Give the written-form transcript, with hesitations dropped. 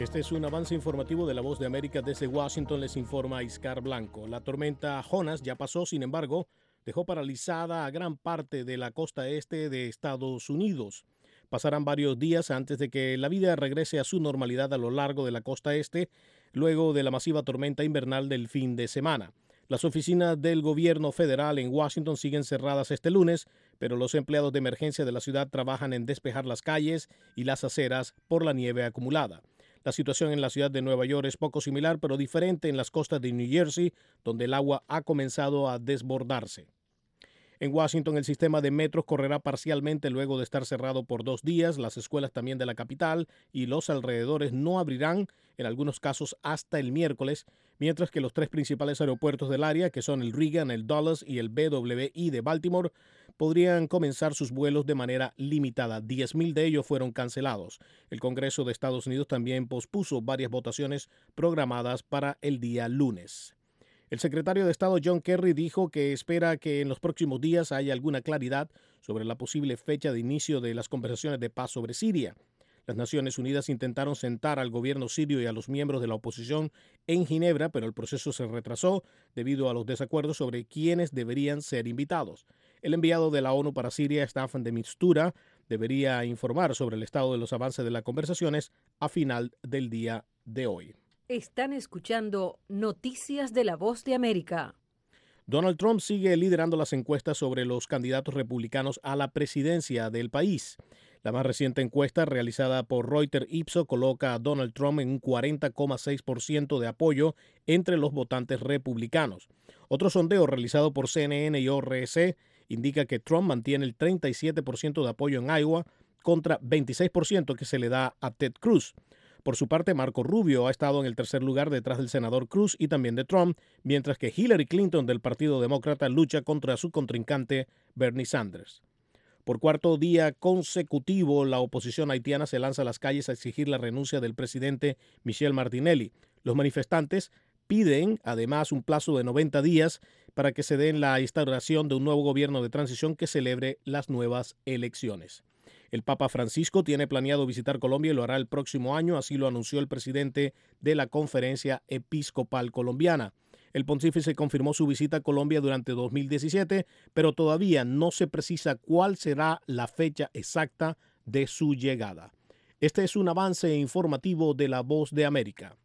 Este es un avance informativo de La Voz de América. Desde Washington les informa Iscar Blanco. La tormenta Jonas ya pasó, sin embargo, dejó paralizada a gran parte de la costa este de Estados Unidos. Pasarán varios días antes de que la vida regrese a su normalidad a lo largo de la costa este, luego de la masiva tormenta invernal del fin de semana. Las oficinas del gobierno federal en Washington siguen cerradas este lunes, pero los empleados de emergencia de la ciudad trabajan en despejar las calles y las aceras por la nieve acumulada. La situación en la ciudad de Nueva York es poco similar, pero diferente en las costas de New Jersey, donde el agua ha comenzado a desbordarse. En Washington, el sistema de metros correrá parcialmente luego de estar cerrado por 2 días. Las escuelas también de la capital y los alrededores no abrirán, en algunos casos hasta el miércoles, mientras que los 3 principales aeropuertos del área, que son el Reagan, el Dulles y el BWI de Baltimore, podrían comenzar sus vuelos de manera limitada. 10,000 de ellos fueron cancelados. El Congreso de Estados Unidos también pospuso varias votaciones programadas para el día lunes. El secretario de Estado John Kerry dijo que espera que en los próximos días haya alguna claridad sobre la posible fecha de inicio de las conversaciones de paz sobre Siria. Las Naciones Unidas intentaron sentar al gobierno sirio y a los miembros de la oposición en Ginebra, pero el proceso se retrasó debido a los desacuerdos sobre quiénes deberían ser invitados. El enviado de la ONU para Siria, Staffan de Mistura, debería informar sobre el estado de los avances de las conversaciones a final del día de hoy. Están escuchando Noticias de La Voz de América. Donald Trump sigue liderando las encuestas sobre los candidatos republicanos a la presidencia del país. La más reciente encuesta realizada por Reuters Ipsos coloca a Donald Trump en un 40,6% de apoyo entre los votantes republicanos. Otro sondeo realizado por CNN y ORC indica que Trump mantiene el 37% de apoyo en Iowa contra 26% que se le da a Ted Cruz. Por su parte, Marco Rubio ha estado en el tercer lugar detrás del senador Cruz y también de Trump, mientras que Hillary Clinton del Partido Demócrata lucha contra su contrincante Bernie Sanders. Por cuarto día consecutivo, la oposición haitiana se lanza a las calles a exigir la renuncia del presidente Michel Martinelli. Los manifestantes piden, además, un plazo de 90 días para que se den la instauración de un nuevo gobierno de transición que celebre las nuevas elecciones. El Papa Francisco tiene planeado visitar Colombia y lo hará el próximo año, así lo anunció el presidente de la Conferencia Episcopal Colombiana. El pontífice confirmó su visita a Colombia durante 2017, pero todavía no se precisa cuál será la fecha exacta de su llegada. Este es un avance informativo de La Voz de América.